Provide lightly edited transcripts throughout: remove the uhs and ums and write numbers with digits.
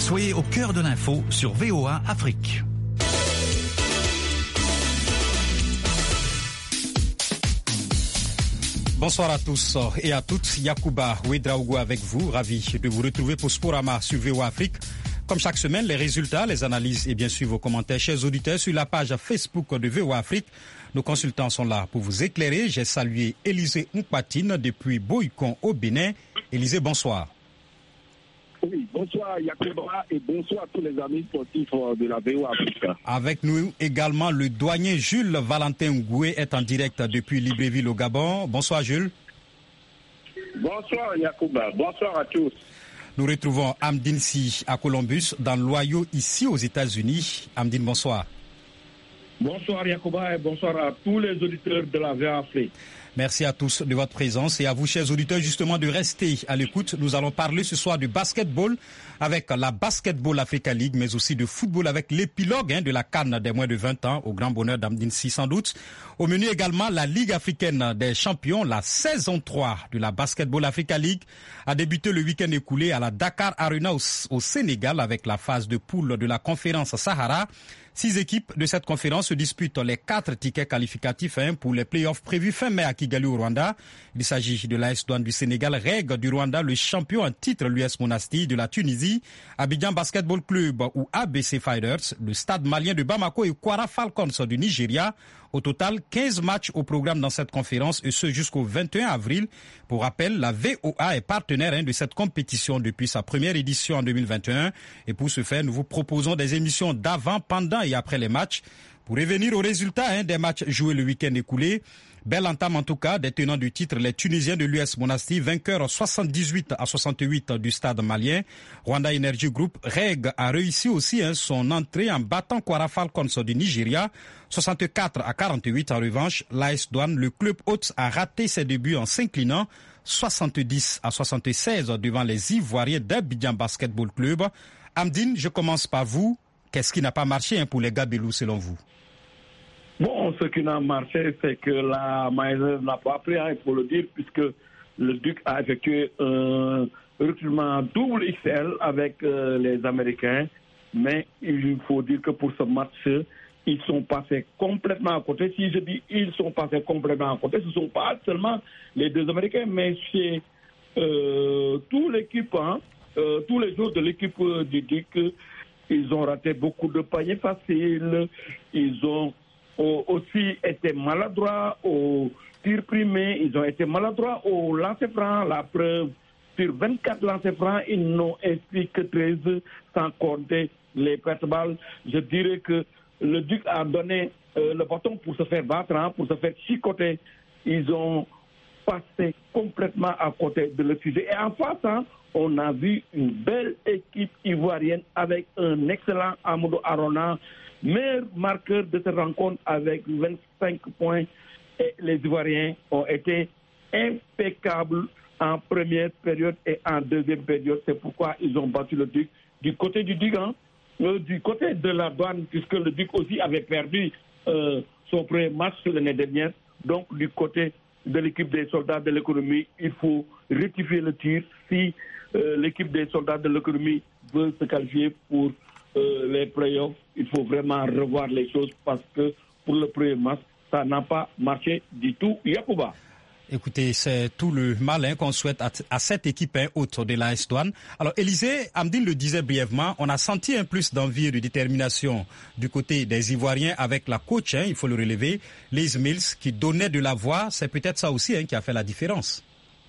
Soyez au cœur de l'info sur VOA Afrique. Bonsoir à tous et à toutes. Yacouba Ouedraogo avec vous. Ravi de vous retrouver pour Sporama sur VOA Afrique. Comme chaque semaine, les résultats, les analyses et bien sûr vos commentaires, chers auditeurs, sur la page Facebook de VOA Afrique. Nos consultants sont là pour vous éclairer. J'ai salué Élisée Mpatine depuis Boïkon au Bénin. Élisée, bonsoir. Oui, bonsoir Yacouba et bonsoir à tous les amis sportifs de la VOA Afrique. Avec nous également le douanier Jules Valentin Ngoué est en direct depuis Libreville au Gabon. Bonsoir Jules. Bonsoir Yacouba, bonsoir à tous. Nous retrouvons Amdine Si à Columbus dans l'Ohio ici aux États-Unis. Amdine, bonsoir. Bonsoir Yacouba et bonsoir à tous les auditeurs de la VOA Afrique. Merci à tous de votre présence et à vous, chers auditeurs, justement de rester à l'écoute. Nous allons parler ce soir de basketball avec la Basketball Africa League, mais aussi de football avec l'épilogue de la CAN des moins de 20 ans, au grand bonheur d'Amdine Si sans doute. Au menu également, la Ligue africaine des champions, la saison 3 de la Basketball Africa League a débuté le week-end écoulé à la Dakar Arena au Sénégal avec la phase de poule de la conférence Sahara. 6 équipes de cette conférence se disputent les 4 tickets qualificatifs pour les playoffs prévus fin mai à Kigali au Rwanda. Il s'agit de l'AS Douane du Sénégal, REG du Rwanda, le champion en titre, l'US Monastir de la Tunisie, Abidjan Basketball Club ou ABC Fighters, le Stade malien de Bamako et Kwara Falcons du Nigeria. Au total, 15 matchs au programme dans cette conférence et ce jusqu'au 21 avril. Pour rappel, la VOA est partenaire de cette compétition depuis sa première édition en 2021. Et pour ce faire, nous vous proposons des émissions d'avant, pendant et après les matchs. Pour revenir aux résultats des matchs joués le week-end écoulé, belle entame en tout cas des tenants du titre, les Tunisiens de l'US Monastir, vainqueurs 78-68 du stade malien. Rwanda Energy Group, REG, a réussi aussi son entrée en battant Kwara Falcons du Nigeria, 64-48. En revanche, l'AS Douane, le club hôte, a raté ses débuts en s'inclinant 70-76 devant les Ivoiriens d'Abidjan Basketball Club. Amdine, je commence par vous. Qu'est-ce qui n'a pas marché pour les Gabelous selon vous? Bon, ce qui n'a marché, c'est que la mayonnaise n'a pas pris, il faut le dire, puisque le Duc a effectué un recrutement double XL avec les Américains. Mais il faut dire que pour ce match, ils sont passés complètement à côté. Si je dis ils sont passés complètement à côté, ce ne sont pas seulement les deux Américains, mais c'est toute l'équipe, tous les joueurs de l'équipe du Duc. Ils ont raté beaucoup de paniers faciles. Ils ont aussi été maladroits au tir primé. Ils ont été maladroits au lancer franc. La preuve, sur 24 lancers francs, ils n'ont inscrit que 13 sans compter les pertes balles. Je dirais que le Duc a donné le bâton pour se faire battre, pour se faire chicoter. Ils ont passé complètement à côté de le sujet. Et en face, on a vu une belle équipe ivoirienne avec un excellent Amadou Arona, meilleur marqueur de cette rencontre avec 25 points. Et les Ivoiriens ont été impeccables en première période et en deuxième période. C'est pourquoi ils ont battu le Duc. Du côté du Duc, du côté de la Douane, puisque le Duc aussi avait perdu son premier match l'année dernière. Donc du côté de l'équipe des soldats de l'économie, il faut rectifier le tir. Si l'équipe des soldats de l'économie veut se qualifier pour les playoffs, il faut vraiment revoir les choses parce que pour le premier match, ça n'a pas marché du tout. Yacouba. Écoutez, c'est tout le mal qu'on souhaite à cette équipe haute de l'AS Douane. Alors, Élisée, Amdine le disait brièvement, on a senti un plus d'envie et de détermination du côté des Ivoiriens avec la coach, il faut le relever, Liz Mills, qui donnait de la voix. C'est peut-être ça aussi qui a fait la différence.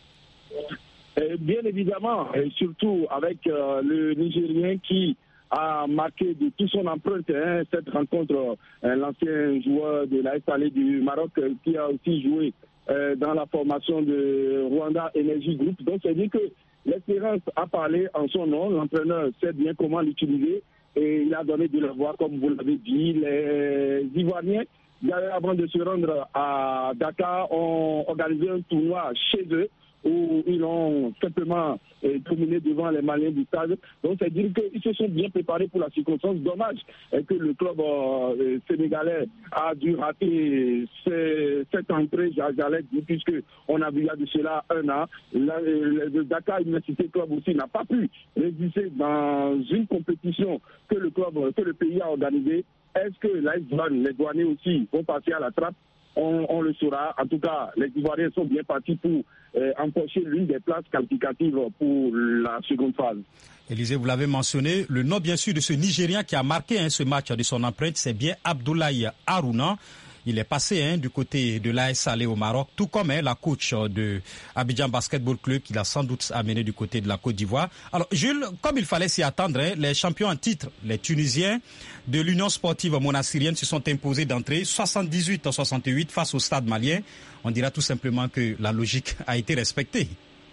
Bien évidemment, et surtout avec le Nigérien qui a marqué de toute son empreinte cette rencontre, l'ancien joueur de l'AS Salé du Maroc qui a aussi joué dans la formation de Rwanda Energy Group. Donc, c'est dire que l'expérience a parlé en son nom. L'entraîneur sait bien comment l'utiliser et il a donné de la voix, comme vous l'avez dit. Les Ivoiriens, avant de se rendre à Dakar, ont organisé un tournoi chez eux où ils ont simplement dominé devant les Maliens du stade. Donc c'est dire qu'ils se sont bien préparés pour la circonstance. Dommage que le club sénégalais a dû rater cette entrée, j'allais dire, puisqu'on a vu il y a de cela un an. Le Dakar Université Club aussi n'a pas pu résister dans une compétition que le pays a organisée. Est-ce que les douaniers aussi vont passer à la trappe? On le saura. En tout cas, les Ivoiriens sont bien partis pour empocher l'une des places qualificatives pour la seconde phase. Élisée, vous l'avez mentionné, le nom bien sûr de ce Nigérien qui a marqué ce match de son empreinte, c'est bien Abdoulaye Harouna. Il est passé du côté de l'AS Salé au Maroc, tout comme la coach de Abidjan Basketball Club qui l'a sans doute amené du côté de la Côte d'Ivoire. Alors Jules, comme il fallait s'y attendre, les champions en titre, les Tunisiens de l'Union sportive monassirienne se sont imposés d'entrée 78-68 face au stade malien. On dira tout simplement que la logique a été respectée.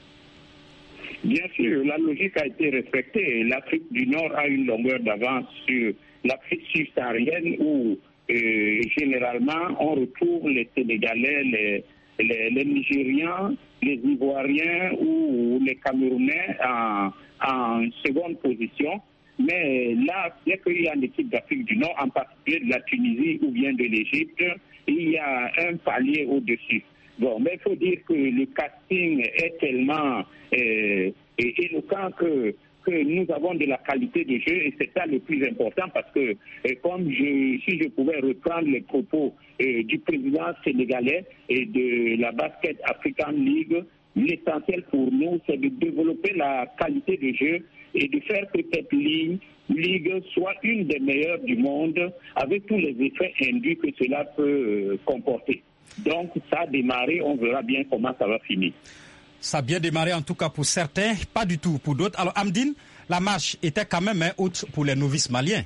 Bien sûr, la logique a été respectée. L'Afrique du Nord a une longueur d'avance sur l'Afrique subsaharienne où généralement, on retrouve les Sénégalais, les Nigérians, les Ivoiriens ou les Camerounais en seconde position. Mais là, dès qu'il y a une équipe d'Afrique du Nord, en particulier de la Tunisie ou bien de l'Égypte, il y a un palier au-dessus. Bon, mais il faut dire que le casting est tellement éloquent que nous avons de la qualité de jeu et c'est ça le plus important parce que si je pouvais reprendre les propos du président sénégalais et de la Basket African League, l'essentiel pour nous c'est de développer la qualité de jeu et de faire que cette ligue soit une des meilleures du monde avec tous les effets induits que cela peut comporter. Donc ça a démarré, on verra bien comment ça va finir. Ça a bien démarré en tout cas pour certains, pas du tout pour d'autres. Alors Amdine, la marche était quand même haute pour les novices maliens.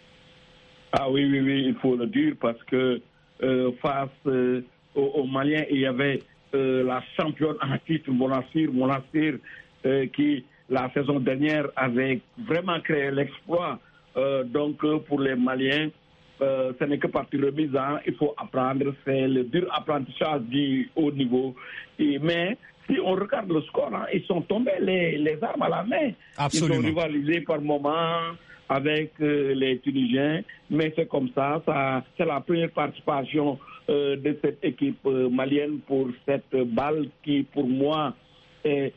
Ah oui, il faut le dire parce que face aux Maliens, il y avait la championne en titre, Monastir, qui la saison dernière avait vraiment créé l'exploit. Donc pour les Maliens, ce n'est que partie remise, il faut apprendre, c'est le dur apprentissage du haut niveau. Mais si on regarde le score, ils sont tombés les armes à la main. Absolument. Ils ont rivalisé par moments avec les Tunisiens, mais c'est comme ça. C'est la première participation de cette équipe malienne pour cette balle qui, pour moi, est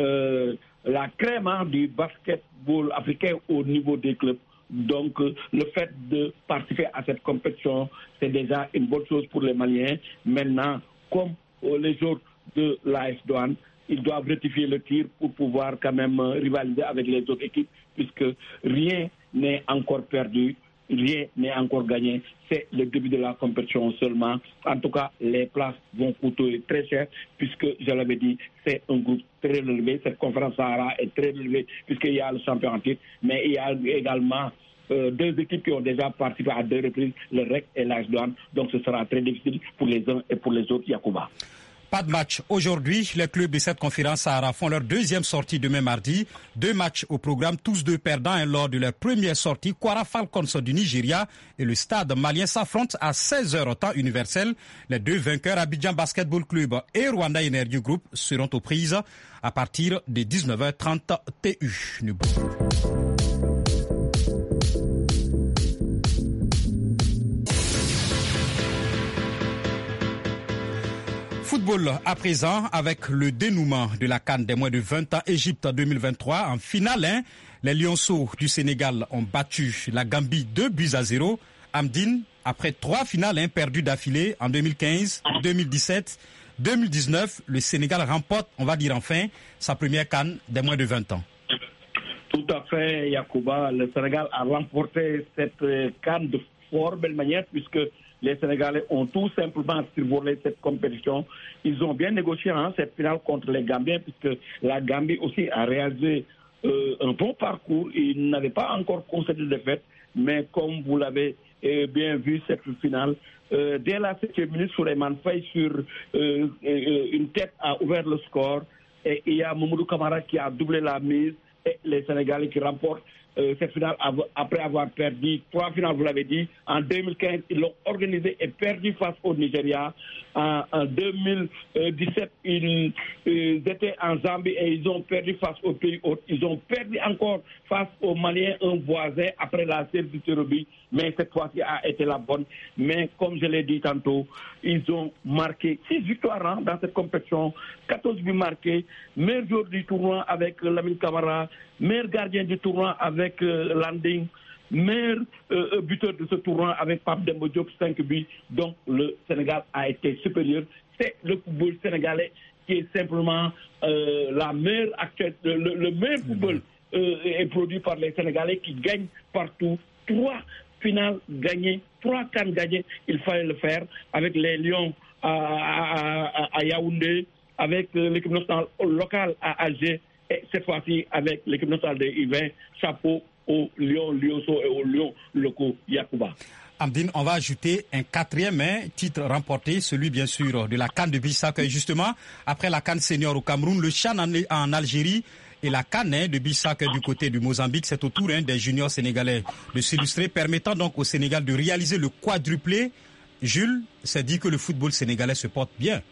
la crème du basketball africain au niveau des clubs. Donc, le fait de participer à cette compétition, c'est déjà une bonne chose pour les Maliens. Maintenant, comme les autres de l'AS Douanes, ils doivent rectifier le tir pour pouvoir quand même rivaliser avec les autres équipes, puisque rien n'est encore perdu, rien n'est encore gagné. C'est le début de la compétition seulement. En tout cas, les places vont coûter très cher, puisque, je l'avais dit, c'est un groupe très élevé. Cette conférence Sahara est très élevée, puisqu'il y a le champion en titre, mais il y a également deux équipes qui ont déjà participé à 2 reprises, le REC et l'AS Douanes. Donc ce sera très difficile pour les uns et pour les autres, Yacouba. Pas de match aujourd'hui. Les clubs de cette conférence Sahara font leur deuxième sortie demain mardi. 2 matchs au programme, tous 2 perdants lors de leur première sortie. Kwara Falcons du Nigeria et le stade malien s'affrontent à 16h temps universel. Les 2 vainqueurs, Abidjan Basketball Club et Rwanda Energy Group, seront aux prises à partir de 19h30 TU. Football à présent avec le dénouement de la CAN des moins de 20 ans Égypte 2023. En finale, les Lionceaux du Sénégal ont battu la Gambie 2-0. Amdine, après 3 finales perdues d'affilée en 2015, 2017, 2019, le Sénégal remporte, on va dire enfin, sa première CAN des moins de 20 ans. Tout à fait, Yacouba. Le Sénégal a remporté cette CAN de fort belle manière puisque les Sénégalais ont tout simplement survolé cette compétition. Ils ont bien négocié cette finale contre les Gambiens puisque la Gambie aussi a réalisé un bon parcours. Ils n'avaient pas encore concédé de défaite, mais comme vous l'avez bien vu, cette finale, dès la 7e minute, Souleymane Faye sur une tête a ouvert le score et il y a Mamadou Camara qui a doublé la mise et les Sénégalais qui remportent cette finale après avoir perdu 3 finales, vous l'avez dit. En 2015, ils l'ont organisé et perdu face au Nigeria. En 2017, ils étaient en Zambie et ils ont perdu face aux pays hôtes. Ils ont perdu encore face aux Maliens, un voisin, après la série du Sérobi. Mais cette fois-ci a été la bonne. Mais comme je l'ai dit tantôt, ils ont marqué 6 victoires dans cette compétition, 14 buts marqués, meilleur joueur du tournoi avec Lamine Camara, meilleur gardien du tournoi avec Landing, meilleur buteur de ce tournoi avec Pape Demba Diop, 5 buts. Donc le Sénégal a été supérieur. C'est le football sénégalais qui est simplement la meilleure le meilleur football est produit par les Sénégalais qui gagnent partout. 3 finales gagnées, 3 CAN gagnées, il fallait le faire avec les Lions à Yaoundé, avec l'équipe nationale locale à Alger, et cette fois-ci avec l'équipe nationale de U20, chapeau aux Lions Lyosso et aux Lions locaux Yacouba. Amdine, on va ajouter un 4e titre remporté, celui bien sûr de la CAN de beach soccer. Justement, après la CAN senior au Cameroun, le CHAN en Algérie et la CAN de beach soccer du côté du Mozambique, c'est au tour des juniors sénégalais de s'illustrer, permettant donc au Sénégal de réaliser le quadruplé. Jules, c'est dit que le football sénégalais se porte bien.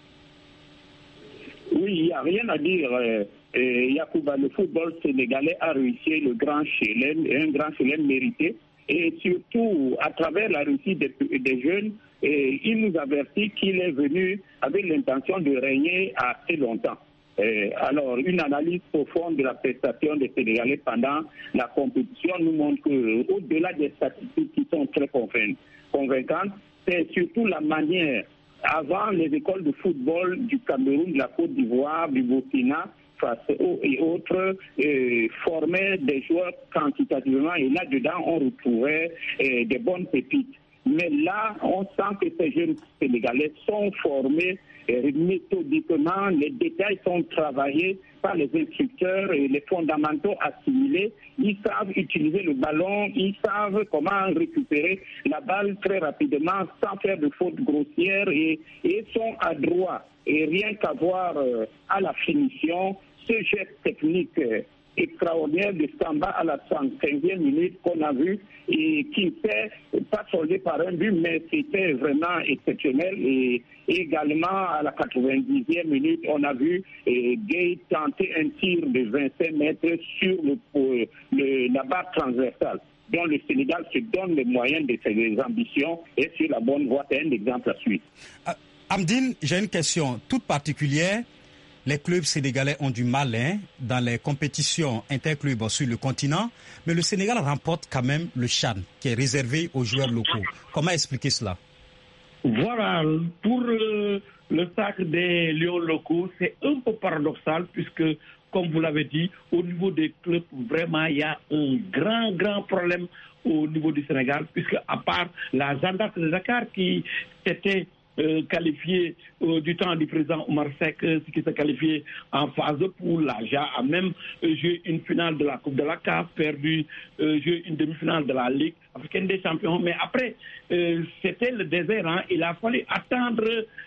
Oui, il n'y a rien à dire. Yacouba, le football sénégalais a réussi le grand chelem, un grand chelem mérité. Et surtout, à travers la réussite des jeunes, il nous avertit qu'il est venu avec l'intention de régner assez longtemps. Alors, une analyse profonde de la prestation des Sénégalais pendant la compétition nous montre qu'au-delà des statistiques qui sont très convaincantes, c'est surtout la manière. Avant, les écoles de football du Cameroun, de la Côte d'Ivoire, du Burkina Faso et autres formaient des joueurs quantitativement, et là-dedans, on retrouvait des bonnes pépites. Mais là, on sent que ces jeunes Sénégalais sont formés méthodiquement, les détails sont travaillés par les instructeurs et les fondamentaux assimilés. Ils savent utiliser le ballon, ils savent comment récupérer la balle très rapidement sans faire de fautes grossières et sont adroits. Et rien qu'à voir à la finition, ce geste technique extraordinaire de Samba à la 115e minute qu'on a vu et qui n'était pas soldé par un but, mais c'était vraiment exceptionnel. Et également à la 90e minute, on a vu Gueye tenter un tir de 25 mètres sur la barre transversale. Donc le Sénégal se donne les moyens de ses ambitions et sur la bonne voie. C'est un exemple à suivre. Amdine, j'ai une question toute particulière. Les clubs sénégalais ont du mal dans les compétitions interclubs sur le continent, mais le Sénégal remporte quand même le CHAN, qui est réservé aux joueurs locaux. Comment expliquer cela? Voilà, pour le sacre des Lions locaux, c'est un peu paradoxal, puisque, comme vous l'avez dit, au niveau des clubs, vraiment, il y a un grand problème au niveau du Sénégal, puisque à part la Jeanne d'Arc de Dakar qui s'était qualifié du temps du président Omar Seck, qui s'est qualifié en phase de poule. L'Aja a même joué une finale de la Coupe de la CAF, perdu, joué une demi-finale de la Ligue africaine des champions. Mais après, c'était le désert. Il a fallu attendre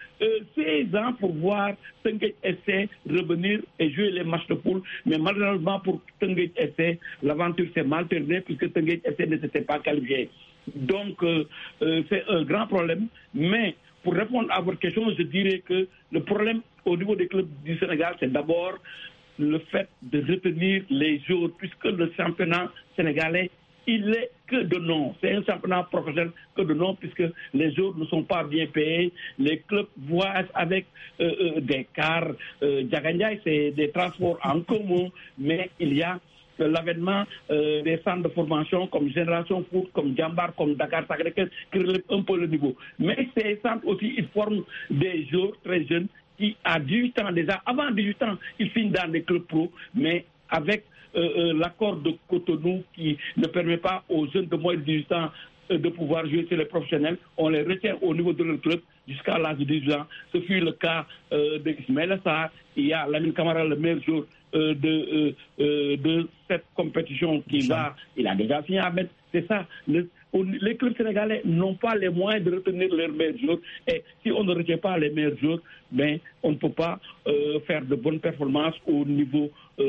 16 ans pour voir Teungueth FC revenir et jouer les matchs de poule. Mais malheureusement pour Teungueth FC, l'aventure s'est mal terminée puisque Teungueth FC ne s'était pas qualifié. Donc, c'est un grand problème. Mais pour répondre à votre question, je dirais que le problème au niveau des clubs du Sénégal, c'est d'abord le fait de retenir les joueurs, puisque le championnat sénégalais, il est que de nom. C'est un championnat professionnel que de nom, puisque les joueurs ne sont pas bien payés. Les clubs voyagent avec des cars. Diagandiaï, c'est des transports en commun, mais il y a l'avènement des centres de formation comme Génération Foot, comme Djambar, comme Dakar Sacré-Cœur, qui relèvent un peu le niveau. Mais ces centres aussi, ils forment des joueurs très jeunes qui, à 18 ans déjà, avant 18 ans, ils finissent dans des clubs pro, mais avec l'accord de Cotonou qui ne permet pas aux jeunes de moins de 18 ans de pouvoir jouer sur les professionnels, on les retient au niveau de leur club jusqu'à l'âge de 18 ans. Ce fut le cas d'Ismaël Sarr. Il y a Lamine Camara, le meilleur joueur de cette compétition qui va. Il a déjà signé à mettre. C'est ça. les clubs sénégalais n'ont pas les moyens de retenir leurs meilleurs joueurs. Et si on ne retient pas les meilleurs joueurs, ben, on ne peut pas faire de bonnes performances au niveau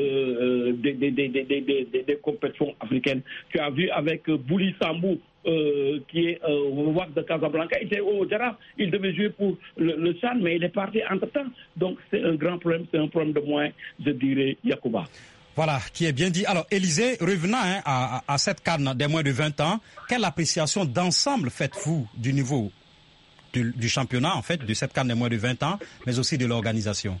des compétitions africaines. Tu as vu avec Bouli Sambou, qui est au WAC de Casablanca, il était au Jaraaf, il devait jouer pour le Tchad, mais il est parti entre-temps. Donc c'est un grand problème, c'est un problème de moyens, je dirais, Yacouba. Voilà, qui est bien dit. Alors, Élisée, revenant à cette CAN des moins de 20 ans, quelle appréciation d'ensemble faites-vous du niveau du championnat, en fait, de cette CAN des moins de 20 ans, mais aussi de l'organisation?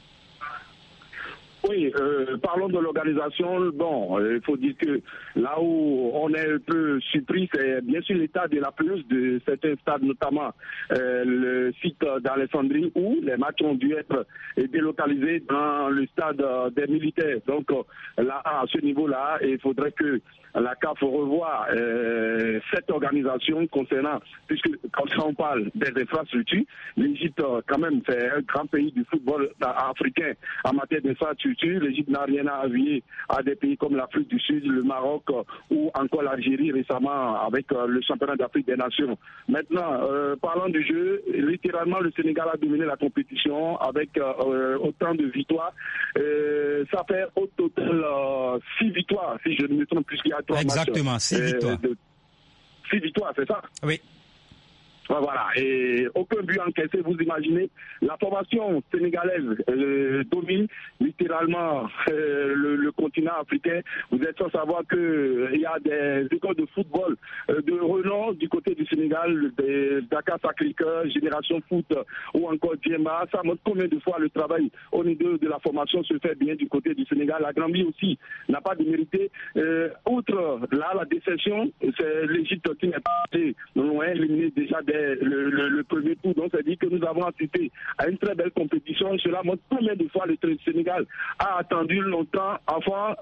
Oui, parlons de l'organisation. Bon, il faut dire que là où on est un peu surpris, c'est bien sûr l'état de la pelouse de certains stades, notamment le site d'Alexandrie, où les matchs ont dû être délocalisés dans le stade des militaires. Donc là, à ce niveau-là, il faudrait que la CAF revoie cette organisation concernant, puisque quand on parle des infrastructures, l'Égypte, quand même, c'est un grand pays du football africain en matière d'infrastructures. L'Égypte n'a rien à envier à des pays comme l'Afrique du Sud, le Maroc ou encore l'Algérie récemment avec le championnat d'Afrique des Nations. Maintenant, parlant du jeu, littéralement le Sénégal a dominé la compétition avec autant de victoires. Ça fait au total 6 victoires, si je ne me trompe, puisqu'il y a 3 matchs. Exactement, 6 victoires. 6 victoires, c'est ça? Oui. Voilà, et aucun but encaissé, vous imaginez. La formation sénégalaise domine littéralement le continent africain. Vous êtes sans savoir qu'il y a des écoles de football de renom du côté du Sénégal, Dakar Sacré-Cœur, Génération Foot ou encore Djemba. Ça montre combien de fois le travail au niveau de la formation se fait bien du côté du Sénégal. La Gambie aussi n'a pas démérité. Outre là, la déception, c'est l'Égypte qui n'est pas loin, éliminé déjà le premier tour. Donc, ça dit que nous avons assisté à une très belle compétition. Cela montre combien de fois le Sénégal a attendu longtemps avant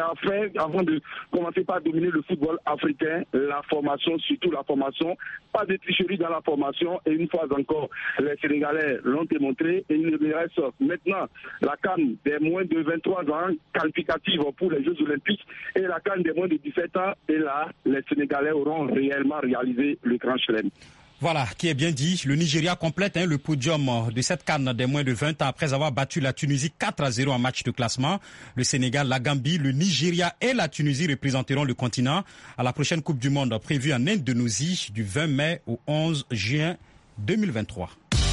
de commencer par dominer le football africain. La formation, surtout la formation. Pas de tricherie dans la formation. Et une fois encore, les Sénégalais l'ont démontré. Et il me reste maintenant la CAN des moins de 23 ans, qualificative pour les Jeux Olympiques, et la CAN des moins de 17 ans. Et là, les Sénégalais auront réellement réalisé le grand chelem. Voilà, qui est bien dit. Le Nigeria complète le podium de cette CAN des moins de 20 ans après avoir battu la Tunisie 4-0 en match de classement. Le Sénégal, la Gambie, le Nigeria et la Tunisie représenteront le continent à la prochaine Coupe du Monde prévue en Indonésie du 20 mai au 11 juin 2023.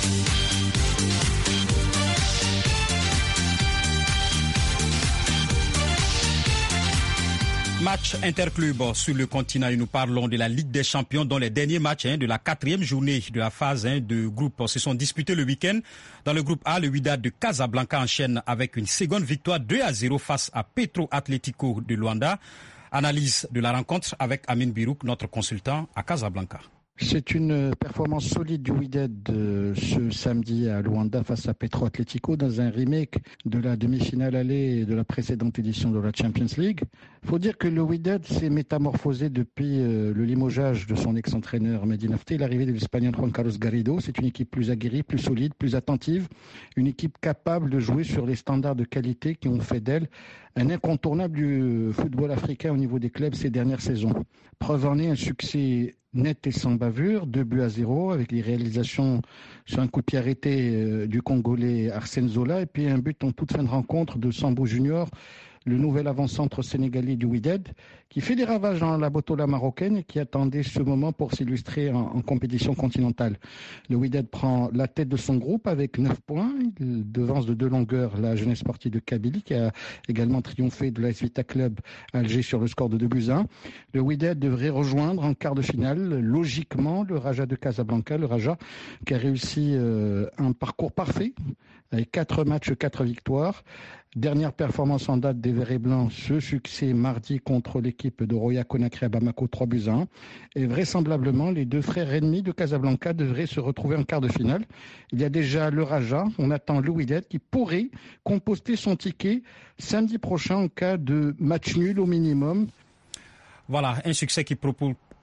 Match interclub sur le continent et nous parlons de la Ligue des Champions dont les derniers matchs de la 4e journée de la phase de groupe se sont disputés le week-end. Dans le groupe A, le Wydad de Casablanca enchaîne avec une seconde victoire 2-0 face à Petro Atlético de Luanda. Analyse de la rencontre avec Amine Birouk, notre consultant à Casablanca. C'est une performance solide du Wydad ce samedi à Luanda face à Petro Atlético dans un remake de la demi-finale allée de la précédente édition de la Champions League. Il faut dire que le Wydad s'est métamorphosé depuis le limogeage de son ex-entraîneur Mehdi Nafté et l'arrivée de l'Espagnol Juan Carlos Garrido. C'est une équipe plus aguerrie, plus solide, plus attentive, une équipe capable de jouer sur les standards de qualité qui ont fait d'elle un incontournable du football africain au niveau des clubs ces dernières saisons. Preuve en est un succès net et sans bavure, 2-0 avec les réalisations sur un coup de pied arrêté du Congolais Arsène Zola et puis un but en toute fin de rencontre de Sambou Junior, le nouvel avant-centre sénégalais du Wydad, qui fait des ravages dans la botola marocaine et qui attendait ce moment pour s'illustrer en compétition continentale. Le Wydad prend la tête de son groupe avec 9 points. Il devance de 2 longueurs la jeunesse sportive de Kabylie, qui a également triomphé de l'AS Vita Club Alger sur le score de 2-1. Le Wydad devrait rejoindre en quart de finale, logiquement, le Raja de Casablanca, le Raja qui a réussi un parcours parfait, avec 4 matchs, 4 victoires. Dernière performance en date des Verts et Blancs, ce succès mardi contre l'équipe de Roya Conakry à Bamako 3-1. Et vraisemblablement, les 2 frères ennemis de Casablanca devraient se retrouver en quart de finale. Il y a déjà le Raja, on attend le Wydad qui pourrait composter son ticket samedi prochain en cas de match nul au minimum. Voilà, un succès qui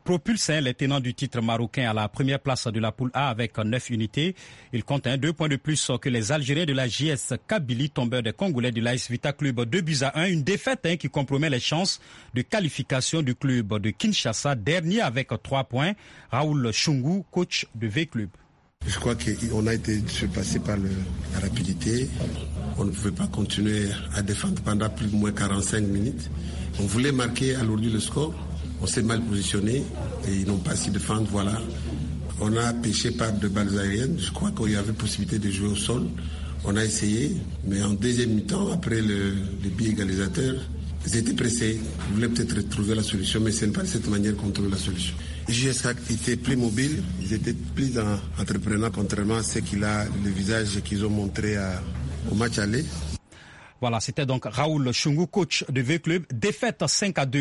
propulse les tenants du titre marocain à la première place de la poule A avec 9 unités. Il compte 2 points de plus que les Algériens de la JS Kabylie, tombeurs des Congolais de l'AS Vita Club 2-1. Une défaite qui compromet les chances de qualification du club de Kinshasa, dernier avec 3 points. Raoul Chungu, coach de V-Club. Je crois qu'on a été surpassé par la rapidité. On ne pouvait pas continuer à défendre pendant plus ou moins 45 minutes. On voulait marquer alourdi le score. On s'est mal positionné et ils n'ont pas su défendre. Voilà. On a pêché par de balles aériennes. Je crois qu'il y avait possibilité de jouer au sol. On a essayé, mais en deuxième mi-temps, après le but égalisateur, ils étaient pressés. Ils voulaient peut-être trouver la solution, mais ce n'est pas de cette manière qu'on trouve la solution. JSK était plus mobile, ils étaient plus entreprenants, contrairement à le visage qu'ils ont montré au match aller. Voilà, c'était donc Raoul Chungu, coach de V-Club. Défaite 5-2